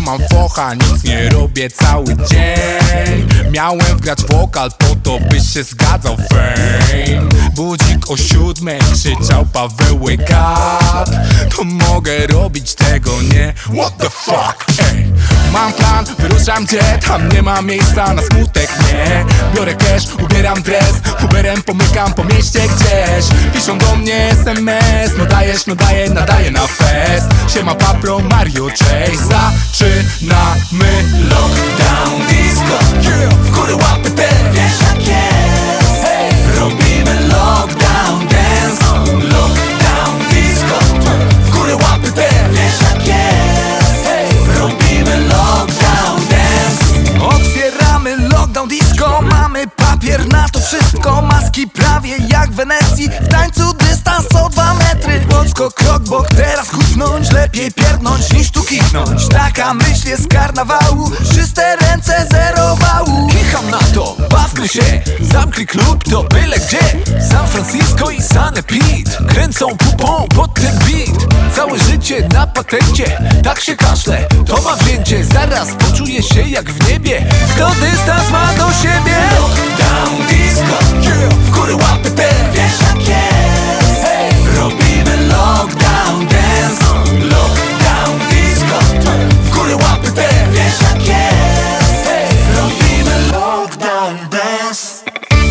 mam focha, nic nie robię cały dzień. Miałem wgrać wokal po to, byś się zgadzał, fame. Budzik o 7 krzyczał Paweł wake up. To mogę robić tego, nie? What the fuck, ey. Mam plan, wyruszam gdzie tam nie ma miejsca na smutek, nie. Biorę cash, ubieram dres, Uberem pomykam po mieście gdzieś. Piszą do mnie SMS, no dajesz, no daję, nadaję na fest. Siema Pablo, Mario, cześć. Zaczynamy lockdown disco, w góry łapy te, wiesz jak jest. Hey. Robimy lockdown dance, lockdown disco, w góry łapy te, wiesz jak jest. Hey. Robimy lockdown dance. Otwieramy lockdown disco, mamy papier na to wszystko. Maski prawie jak w Wenecji, w tańcu dystans o 2 metry. Podskok, krok, bok, teraz kucnąć, lepiej pierdnąć niż tu kichnąć. Taka myśl jest z karnawału, czyste ręce, zero wału. Kicham na to, bawmy się, zamknij klub to byle gdzie. San Francisco i Sunny Pete kręcą pupą pod ten beat. Całe życie na patencie, tak się kaszle, to ma wzięcie. Zaraz poczuję się jak w niebie, kto dystans ma do siebie. Lockdown disco, w góry łapy te, wiesz jak jest. Hey. Robimy lockdown dance, lockdown disco, w góry łapy te, wiesz jak jest. Hey. Robimy lockdown dance.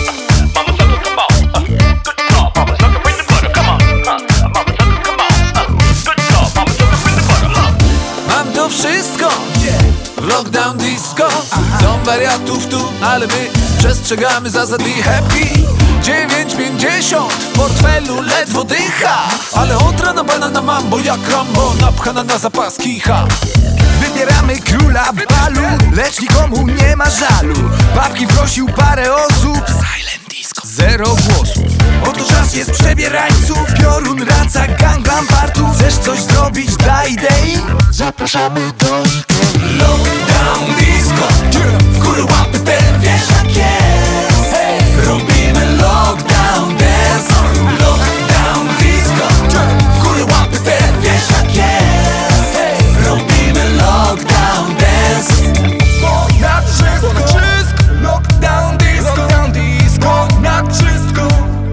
Mam to wszystko w lockdown disco. Są wariatów tu, ale my przestrzegamy zasady happy. 9,50 w portfelu ledwo dycha, ale od rana banana mam, bo jak Rambo napchana na zapas kicha. Wybieramy króla w balu, lecz nikomu nie ma żalu. Babki prosił parę osób, silent disco, zero głosów. Oto czas jest przebierańców, piorun, raca, gang lampartów. Chcesz coś zrobić dla idei? Zapraszamy do idei. Lockdown disco, w góry łapy te, wiesz jak jest. Hey. Robimy lockdown dance, lockdown disco, w góry łapy te, wiesz jak jest. Hey. Robimy lockdown dance. Na wszystko, lockdown disco, lockdown disco, na wszystko.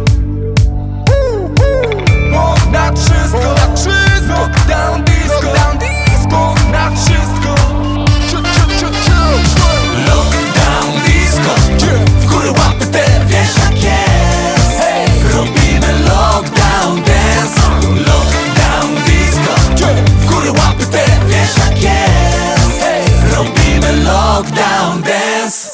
Na wszystko, na wszystko, lockdown disco, lockdown disco, na wszystko. Lockdown disco, w góry łapy te, wiesz jak jest. Hey. Robimy lockdown dance, lockdown disco, w góry łapy te, wiesz jak jest. Hey. Robimy lockdown dance.